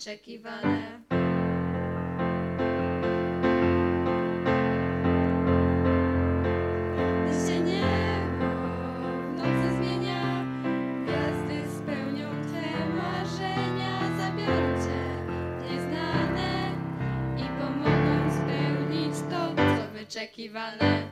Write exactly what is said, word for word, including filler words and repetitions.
wyczekiwane. Gdy się niebo w nocy zmienia, gwiazdy spełnią Twe marzenia, zabiorą Cię w nieznane i pomogą spełnić to, co wyczekiwane.